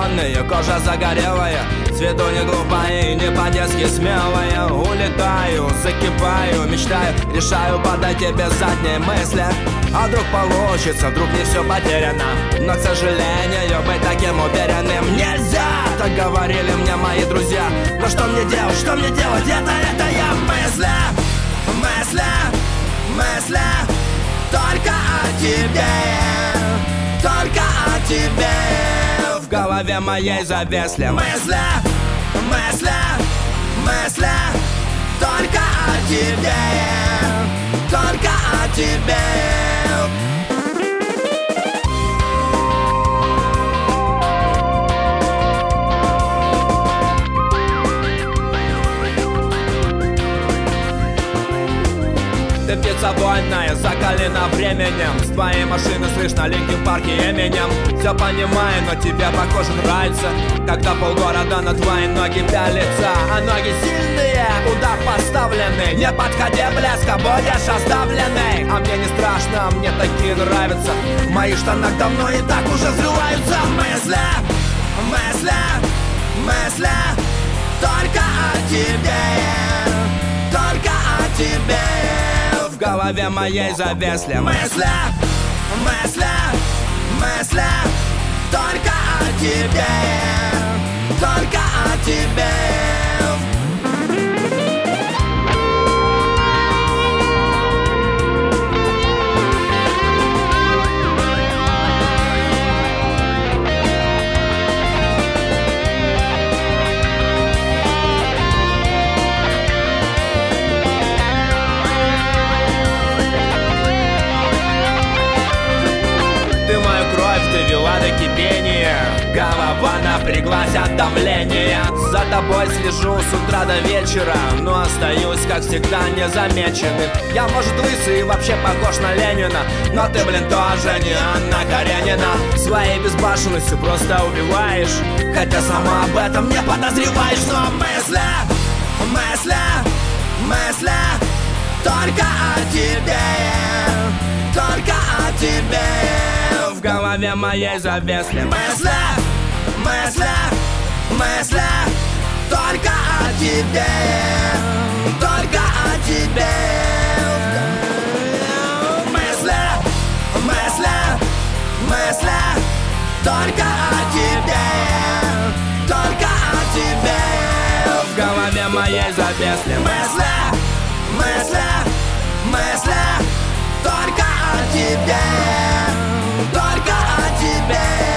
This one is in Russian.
влюбленные, кожа загорелая, с виду не глупая и не по-детски смелая. Улетаю, закипаю, мечтаю, решаю подать тебе задние мысли. А вдруг получится, вдруг не все потеряно. Но, к сожалению, быть таким уверенным нельзя. Так говорили мне мои друзья. Но что мне делать, что мне делать? Это я мысли, мысли, мысли только о тебе, только о тебе. В голове моей завесли мысли, мысли, мысли только о тебе, только о тебе. Ты птица вольная, закалена временем. С твоей машины слышно Линкин Парк и Эминем. Все понимаю, но тебе, похоже, нравится, когда полгорода на твои ноги пялится. А ноги сильные, удар поставленный. Не подходи близко, будешь оставленный. А мне не страшно, мне такие нравятся. В моих штанах давно и так уже взрываются мысли, мысли, мысли только о тебе, только о тебе. В голове моей завесли мысли, мысли, мысли только о тебе, только о тебе. Голова напряглась от давления. За тобой слежу с утра до вечера, но остаюсь, как всегда, незамеченным. Я, может, лысый и вообще похож на Ленина, но ты, блин, тоже не Анна Каренина. Своей безбашенностью просто убиваешь, хотя сама об этом не подозреваешь. Но мысли, мысли, мысли только о тебе, только о тебе. В голове моей завесли мысли, мысли, мысли только о тебе, только о тебе. Мысли, мысли, мысли только о тебе, только о тебе. В голове моей завесли мысли, мысли, мысли только о тебе, только о тебе.